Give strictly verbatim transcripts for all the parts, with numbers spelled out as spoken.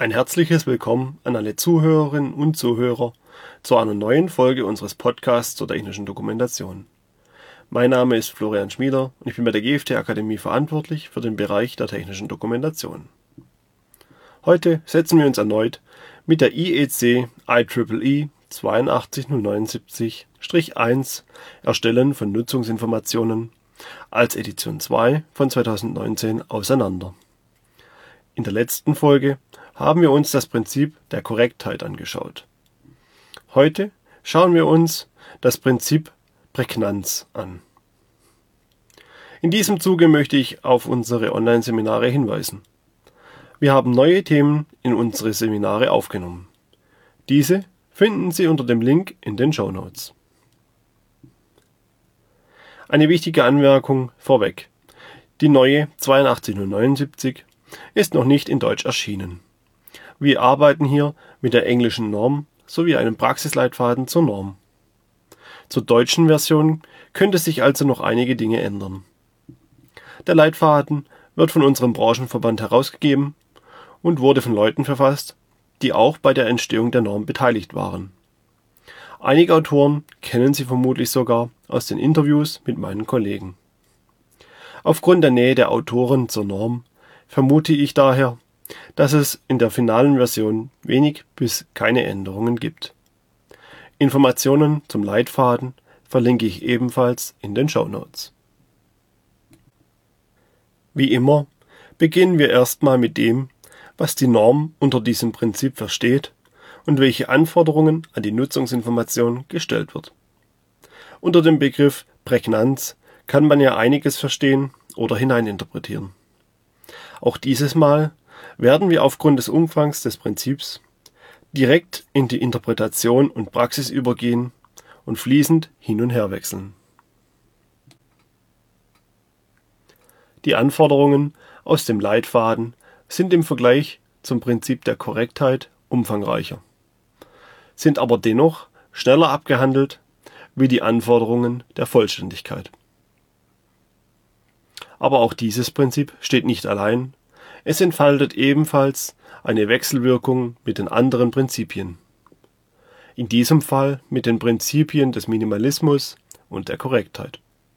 Ein herzliches Willkommen an alle Zuhörerinnen und Zuhörer zu einer neuen Folge unseres Podcasts zur technischen Dokumentation. Mein Name ist Florian Schmieder und ich bin bei der G F T Akademie verantwortlich für den Bereich der technischen Dokumentation. Heute setzen wir uns erneut mit der I E C I E E E zwei acht null neun sieben eins Erstellen von Nutzungsinformationen als Edition zwei von zweitausendneunzehn auseinander. In der letzten Folge haben wir uns das Prinzip der Korrektheit angeschaut. Heute schauen wir uns das Prinzip Prägnanz an. In diesem Zuge möchte ich auf unsere Online-Seminare hinweisen. Wir haben neue Themen in unsere Seminare aufgenommen. Diese finden Sie unter dem Link in den Shownotes. Eine wichtige Anmerkung vorweg. Die neue zweiundachtzig null neunundsiebzig ist noch nicht in Deutsch erschienen. Wir arbeiten hier mit der englischen Norm sowie einem Praxisleitfaden zur Norm. Zur deutschen Version könnte sich also noch einige Dinge ändern. Der Leitfaden wird von unserem Branchenverband herausgegeben und wurde von Leuten verfasst, die auch bei der Entstehung der Norm beteiligt waren. Einige Autoren kennen Sie vermutlich sogar aus den Interviews mit meinen Kollegen. Aufgrund der Nähe der Autoren zur Norm vermute ich daher, dass es in der finalen Version wenig bis keine Änderungen gibt. Informationen zum Leitfaden verlinke ich ebenfalls in den Shownotes. Wie immer beginnen wir erstmal mit dem, was die Norm unter diesem Prinzip versteht und welche Anforderungen an die Nutzungsinformation gestellt wird. Unter dem Begriff Prägnanz kann man ja einiges verstehen oder hineininterpretieren. Auch dieses Mal werden wir aufgrund des Umfangs des Prinzips direkt in die Interpretation und Praxis übergehen und fließend hin und her wechseln. Die Anforderungen aus dem Leitfaden sind im Vergleich zum Prinzip der Korrektheit umfangreicher, sind aber dennoch schneller abgehandelt wie die Anforderungen der Vollständigkeit. Aber auch dieses Prinzip steht nicht allein. Es entfaltet ebenfalls eine Wechselwirkung mit den anderen Prinzipien. In diesem Fall mit den Prinzipien des Minimalismus und der Korrektheit.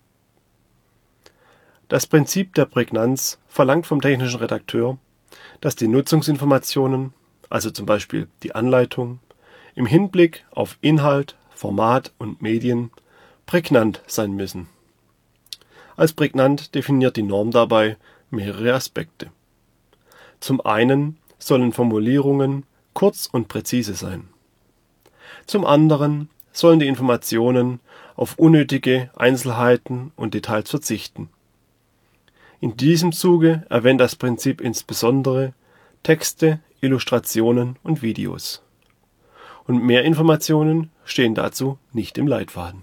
Das Prinzip der Prägnanz verlangt vom technischen Redakteur, dass die Nutzungsinformationen, also zum Beispiel die Anleitung, im Hinblick auf Inhalt, Format und Medien prägnant sein müssen. Als prägnant definiert die Norm dabei mehrere Aspekte. Zum einen sollen Formulierungen kurz und präzise sein. Zum anderen sollen die Informationen auf unnötige Einzelheiten und Details verzichten. In diesem Zuge erwähnt das Prinzip insbesondere Texte, Illustrationen und Videos. Und mehr Informationen stehen dazu nicht im Leitfaden.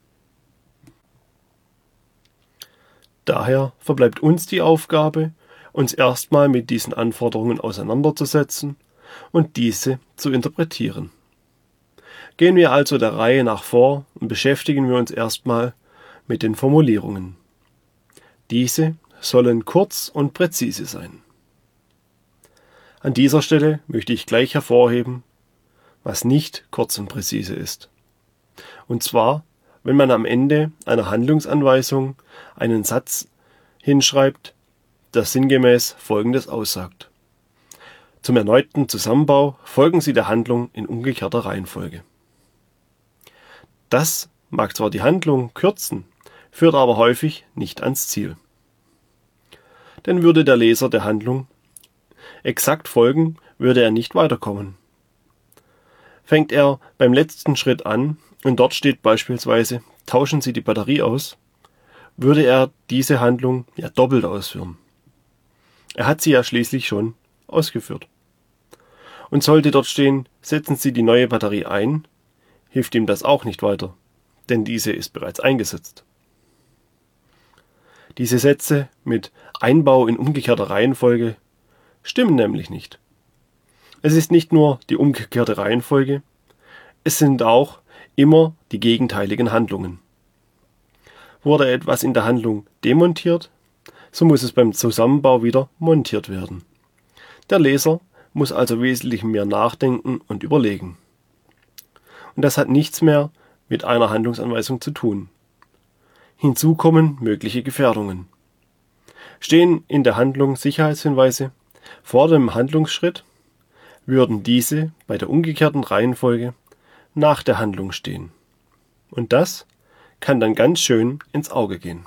Daher verbleibt uns die Aufgabe, uns erstmal mit diesen Anforderungen auseinanderzusetzen und diese zu interpretieren. Gehen wir also der Reihe nach vor und beschäftigen wir uns erstmal mit den Formulierungen. Diese sollen kurz und präzise sein. An dieser Stelle möchte ich gleich hervorheben, was nicht kurz und präzise ist. Und zwar, wenn man am Ende einer Handlungsanweisung einen Satz hinschreibt, der sinngemäß Folgendes aussagt. Zum erneuten Zusammenbau folgen Sie der Handlung in umgekehrter Reihenfolge. Das mag zwar die Handlung kürzen, führt aber häufig nicht ans Ziel. Denn würde der Leser der Handlung exakt folgen, würde er nicht weiterkommen. Fängt er beim letzten Schritt an und dort steht beispielsweise, tauschen Sie die Batterie aus, würde er diese Handlung ja doppelt ausführen. Er hat sie ja schließlich schon ausgeführt. Und sollte dort stehen, setzen Sie die neue Batterie ein, hilft ihm das auch nicht weiter, denn diese ist bereits eingesetzt. Diese Sätze mit Einbau in umgekehrter Reihenfolge stimmen nämlich nicht. Es ist nicht nur die umgekehrte Reihenfolge, es sind auch immer die gegenteiligen Handlungen. Wurde etwas in der Handlung demontiert, so muss es beim Zusammenbau wieder montiert werden. Der Leser muss also wesentlich mehr nachdenken und überlegen. Und das hat nichts mehr mit einer Handlungsanweisung zu tun. Hinzu kommen mögliche Gefährdungen. Stehen in der Handlung Sicherheitshinweise vor dem Handlungsschritt, würden diese bei der umgekehrten Reihenfolge nach der Handlung stehen. Und das kann dann ganz schön ins Auge gehen.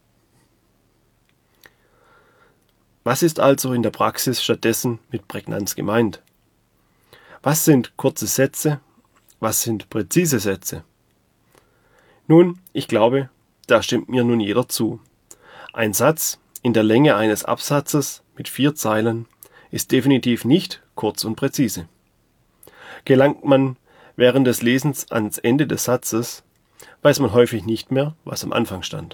Was ist also in der Praxis stattdessen mit Prägnanz gemeint? Was sind kurze Sätze? Was sind präzise Sätze? Nun, ich glaube, da stimmt mir nun jeder zu. Ein Satz in der Länge eines Absatzes mit vier Zeilen ist definitiv nicht kurz und präzise. Gelangt man während des Lesens ans Ende des Satzes, weiß man häufig nicht mehr, was am Anfang stand.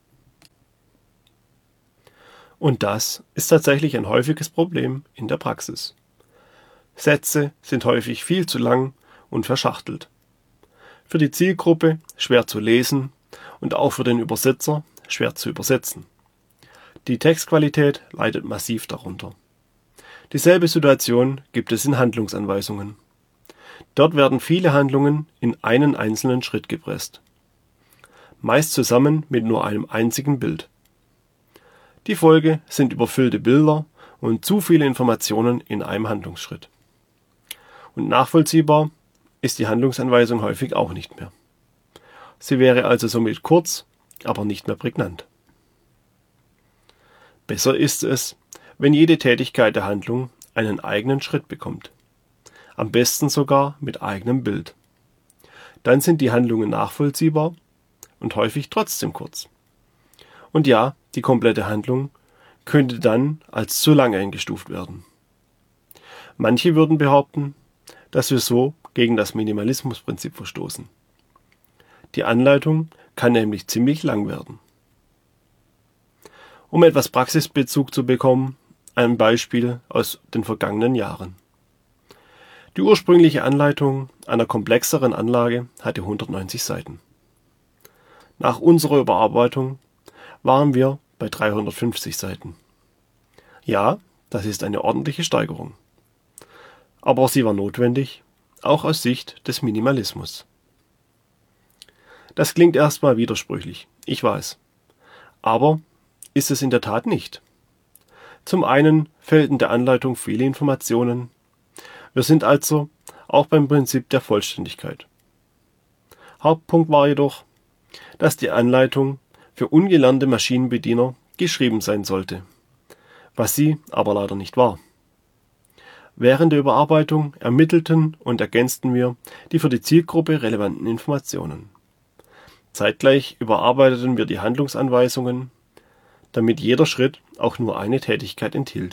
Und das ist tatsächlich ein häufiges Problem in der Praxis. Sätze sind häufig viel zu lang und verschachtelt. Für die Zielgruppe schwer zu lesen und auch für den Übersetzer schwer zu übersetzen. Die Textqualität leidet massiv darunter. Dieselbe Situation gibt es in Handlungsanweisungen. Dort werden viele Handlungen in einen einzelnen Schritt gepresst. Meist zusammen mit nur einem einzigen Bild. Die Folge sind überfüllte Bilder und zu viele Informationen in einem Handlungsschritt. Und nachvollziehbar ist die Handlungsanweisung häufig auch nicht mehr. Sie wäre also somit kurz, aber nicht mehr prägnant. Besser ist es, wenn jede Tätigkeit der Handlung einen eigenen Schritt bekommt. Am besten sogar mit eigenem Bild. Dann sind die Handlungen nachvollziehbar und häufig trotzdem kurz. Und ja, die komplette Handlung könnte dann als zu lang eingestuft werden. Manche würden behaupten, dass wir so gegen das Minimalismusprinzip verstoßen. Die Anleitung kann nämlich ziemlich lang werden. Um etwas Praxisbezug zu bekommen, ein Beispiel aus den vergangenen Jahren. Die ursprüngliche Anleitung einer komplexeren Anlage hatte hundertneunzig Seiten. Nach unserer Überarbeitung waren wir bei dreihundertfünfzig Seiten. Ja, das ist eine ordentliche Steigerung. Aber sie war notwendig, auch aus Sicht des Minimalismus. Das klingt erstmal widersprüchlich, ich weiß. Aber ist es in der Tat nicht. Zum einen fehlten der Anleitung viele Informationen. Wir sind also auch beim Prinzip der Vollständigkeit. Hauptpunkt war jedoch, dass die Anleitung für ungelernte Maschinenbediener geschrieben sein sollte, was sie aber leider nicht war. Während der Überarbeitung ermittelten und ergänzten wir die für die Zielgruppe relevanten Informationen. Zeitgleich überarbeiteten wir die Handlungsanweisungen, damit jeder Schritt auch nur eine Tätigkeit enthielt.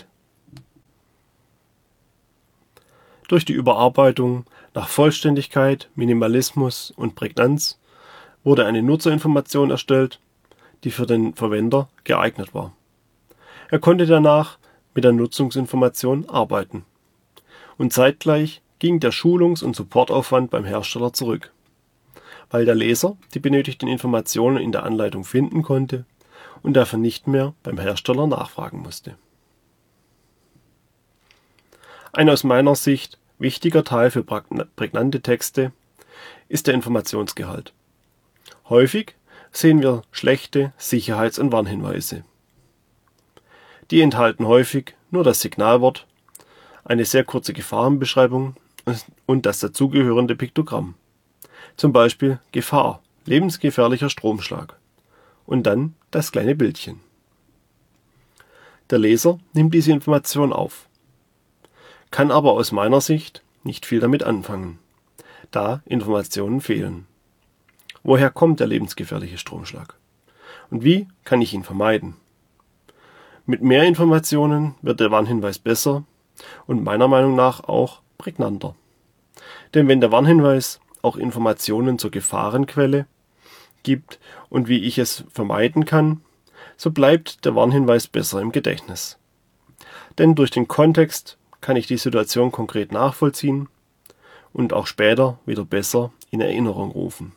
Durch die Überarbeitung nach Vollständigkeit, Minimalismus und Prägnanz wurde eine Nutzerinformation erstellt, die für den Verwender geeignet war. Er konnte danach mit der Nutzungsinformation arbeiten. Und zeitgleich ging der Schulungs- und Supportaufwand beim Hersteller zurück, weil der Leser die benötigten Informationen in der Anleitung finden konnte und dafür nicht mehr beim Hersteller nachfragen musste. Ein aus meiner Sicht wichtiger Teil für prägnante Texte ist der Informationsgehalt. Häufig sehen wir schlechte Sicherheits- und Warnhinweise. Die enthalten häufig nur das Signalwort, eine sehr kurze Gefahrenbeschreibung und das dazugehörende Piktogramm. Zum Beispiel Gefahr, lebensgefährlicher Stromschlag. Und dann das kleine Bildchen. Der Leser nimmt diese Information auf, kann aber aus meiner Sicht nicht viel damit anfangen, da Informationen fehlen. Woher kommt der lebensgefährliche Stromschlag? Und wie kann ich ihn vermeiden? Mit mehr Informationen wird der Warnhinweis besser und meiner Meinung nach auch prägnanter. Denn wenn der Warnhinweis auch Informationen zur Gefahrenquelle gibt und wie ich es vermeiden kann, so bleibt der Warnhinweis besser im Gedächtnis. Denn durch den Kontext kann ich die Situation konkret nachvollziehen und auch später wieder besser in Erinnerung rufen.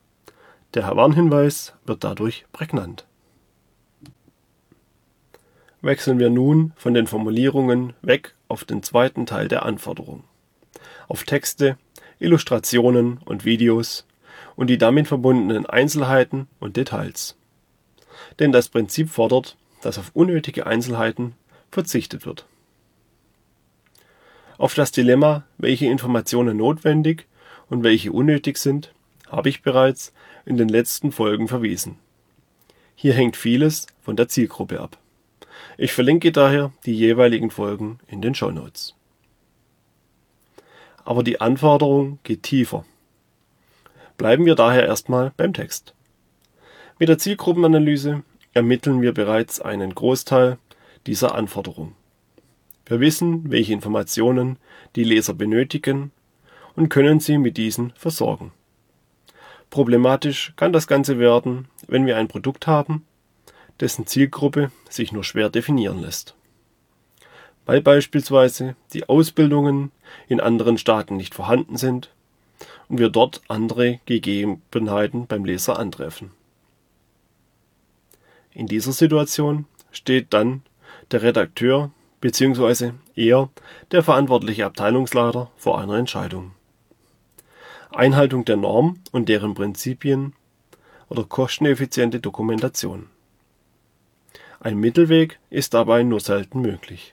Der Warnhinweis wird dadurch prägnant. wechseln wir nun von den Formulierungen weg auf den zweiten Teil der Anforderung, auf Texte, Illustrationen und Videos und die damit verbundenen Einzelheiten und Details. Denn das Prinzip fordert, dass auf unnötige Einzelheiten verzichtet wird. Auf das Dilemma, welche Informationen notwendig und welche unnötig sind, habe ich bereits in den letzten Folgen verwiesen. Hier hängt vieles von der Zielgruppe ab. Ich verlinke daher die jeweiligen Folgen in den Shownotes. Aber die Anforderung geht tiefer. Bleiben wir daher erstmal beim Text. Mit der Zielgruppenanalyse ermitteln wir bereits einen Großteil dieser Anforderung. Wir wissen, welche Informationen die Leser benötigen und können sie mit diesen versorgen. Problematisch kann das Ganze werden, wenn wir ein Produkt haben, dessen Zielgruppe sich nur schwer definieren lässt, weil beispielsweise die Ausbildungen in anderen Staaten nicht vorhanden sind und wir dort andere Gegebenheiten beim Leser antreffen. In dieser Situation steht dann der Redakteur bzw. eher der verantwortliche Abteilungsleiter vor einer Entscheidung. Einhaltung der Norm und deren Prinzipien oder kosteneffiziente Dokumentation. Ein Mittelweg ist dabei nur selten möglich.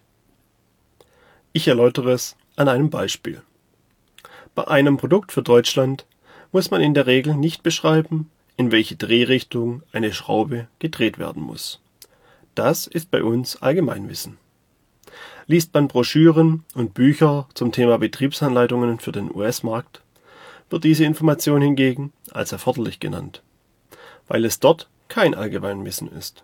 Ich erläutere es an einem Beispiel. Bei einem Produkt für Deutschland muss man in der Regel nicht beschreiben, in welche Drehrichtung eine Schraube gedreht werden muss. Das ist bei uns Allgemeinwissen. Liest man Broschüren und Bücher zum Thema Betriebsanleitungen für den U S-Markt, wird diese Information hingegen als erforderlich genannt, weil es dort kein Allgemeinwissen ist.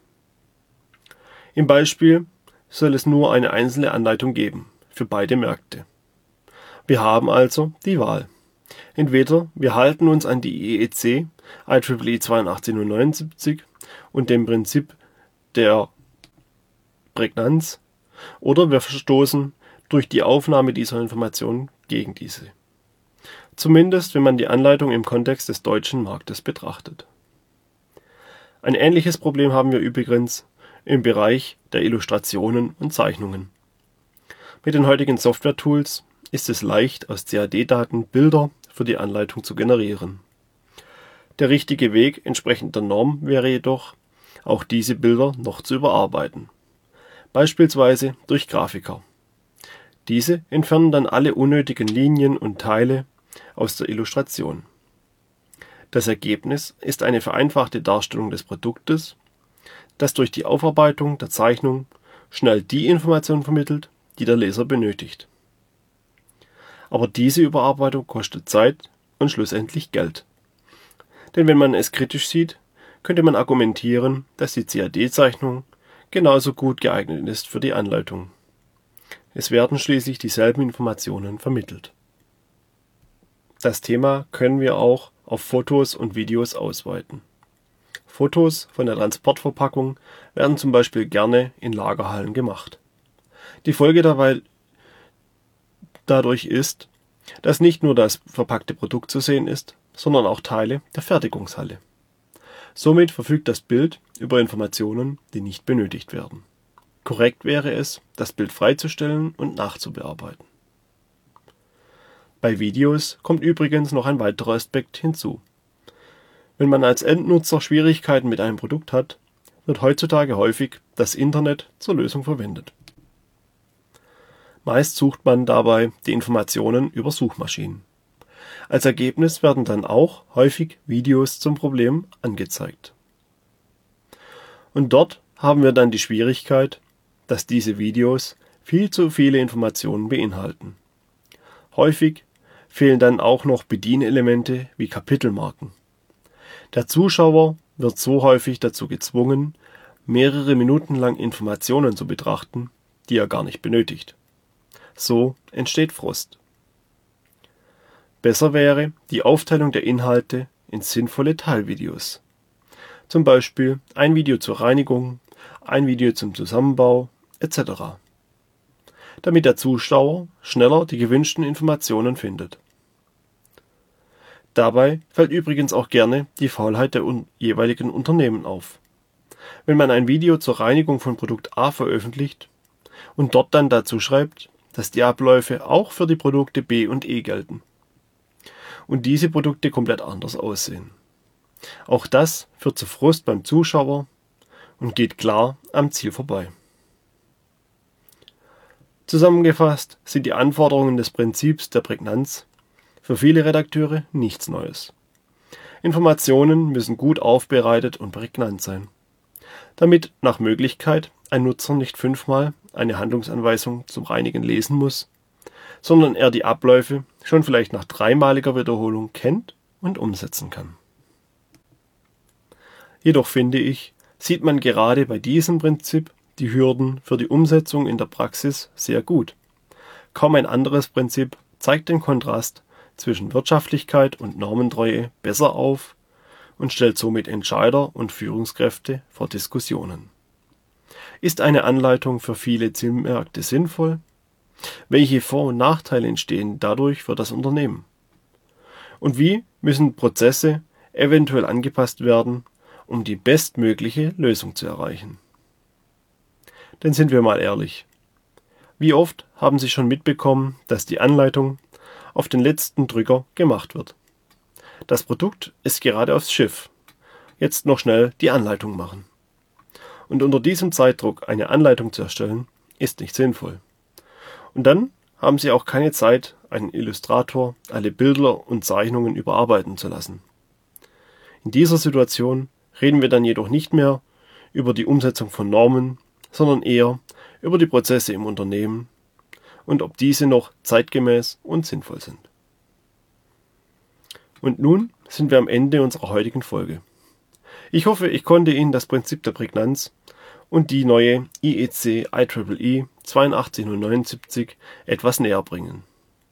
Im Beispiel soll es nur eine einzelne Anleitung geben, für beide Märkte. Wir haben also die Wahl. Entweder wir halten uns an die I E C I E E zwei acht null neun sieben und dem Prinzip der Prägnanz, oder wir verstoßen durch die Aufnahme dieser Informationen gegen diese. Zumindest wenn man die Anleitung im Kontext des deutschen Marktes betrachtet. Ein ähnliches Problem haben wir übrigens im Bereich der Illustrationen und Zeichnungen. Mit den heutigen Software-Tools ist es leicht, aus C A D-Daten Bilder für die Anleitung zu generieren. Der richtige Weg entsprechend der Norm wäre jedoch, auch diese Bilder noch zu überarbeiten, beispielsweise durch Grafiker. Diese entfernen dann alle unnötigen Linien und Teile aus der Illustration. Das Ergebnis ist eine vereinfachte Darstellung des Produktes, das durch die Aufarbeitung der Zeichnung schnell die Information vermittelt, die der Leser benötigt. Aber diese Überarbeitung kostet Zeit und schlussendlich Geld. Denn wenn man es kritisch sieht, könnte man argumentieren, dass die C A D-Zeichnung genauso gut geeignet ist für die Anleitung. Es werden schließlich dieselben Informationen vermittelt. Das Thema können wir auch auf Fotos und Videos ausweiten. Fotos von der Transportverpackung werden zum Beispiel gerne in Lagerhallen gemacht. Die Folge dabei dadurch ist, dass nicht nur das verpackte Produkt zu sehen ist, sondern auch Teile der Fertigungshalle. Somit verfügt das Bild über Informationen, die nicht benötigt werden. Korrekt wäre es, das Bild freizustellen und nachzubearbeiten. Bei Videos kommt übrigens noch ein weiterer Aspekt hinzu. Wenn man als Endnutzer Schwierigkeiten mit einem Produkt hat, wird heutzutage häufig das Internet zur Lösung verwendet. Meist sucht man dabei die Informationen über Suchmaschinen. Als Ergebnis werden dann auch häufig Videos zum Problem angezeigt. Und dort haben wir dann die Schwierigkeit, dass diese Videos viel zu viele Informationen beinhalten. Häufig fehlen dann auch noch Bedienelemente wie Kapitelmarken. Der Zuschauer wird so häufig dazu gezwungen, mehrere Minuten lang Informationen zu betrachten, die er gar nicht benötigt. So entsteht Frust. Besser wäre die Aufteilung der Inhalte in sinnvolle Teilvideos. Zum Beispiel ein Video zur Reinigung, ein Video zum Zusammenbau et cetera, damit der Zuschauer schneller die gewünschten Informationen findet. Dabei fällt übrigens auch gerne die Faulheit der un- jeweiligen Unternehmen auf. wenn man ein Video zur Reinigung von Produkt A veröffentlicht und dort dann dazu schreibt, dass die Abläufe auch für die Produkte B und E gelten und diese Produkte komplett anders aussehen. Auch das führt zu Frust beim Zuschauer und geht klar am Ziel vorbei. Zusammengefasst sind die Anforderungen des Prinzips der Prägnanz für viele Redakteure nichts Neues. Informationen müssen gut aufbereitet und prägnant sein, damit nach Möglichkeit ein Nutzer nicht fünfmal eine Handlungsanweisung zum Reinigen lesen muss, sondern er die Abläufe schon vielleicht nach dreimaliger Wiederholung kennt und umsetzen kann. Jedoch finde ich, sieht man gerade bei diesem Prinzip die Hürden für die Umsetzung in der Praxis sehr gut. Kaum ein anderes Prinzip zeigt den Kontrast zwischen Wirtschaftlichkeit und Normentreue besser auf und stellt somit Entscheider und Führungskräfte vor Diskussionen. Ist eine Anleitung für viele Zielmärkte sinnvoll? Welche Vor- und Nachteile entstehen dadurch für das Unternehmen? Und wie müssen Prozesse eventuell angepasst werden, um die bestmögliche Lösung zu erreichen? Denn sind wir mal ehrlich, wie oft haben Sie schon mitbekommen, dass die Anleitung auf den letzten Drücker gemacht wird? Das Produkt ist gerade aufs Schiff. Jetzt noch schnell die Anleitung machen. Und unter diesem Zeitdruck eine Anleitung zu erstellen, ist nicht sinnvoll. Und dann haben Sie auch keine Zeit, einen Illustrator alle Bilder und Zeichnungen überarbeiten zu lassen. In dieser Situation reden wir dann jedoch nicht mehr über die Umsetzung von Normen, sondern eher über die Prozesse im Unternehmen und ob diese noch zeitgemäß und sinnvoll sind. Und nun sind wir am Ende unserer heutigen Folge. Ich hoffe, ich konnte Ihnen das Prinzip der Prägnanz und die neue I E C I E E zwei acht null neun sieben etwas näher bringen.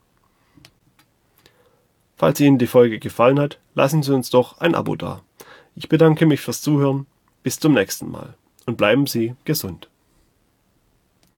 Falls Ihnen die Folge gefallen hat, lassen Sie uns doch ein Abo da. Ich bedanke mich fürs Zuhören. Bis zum nächsten Mal und bleiben Sie gesund.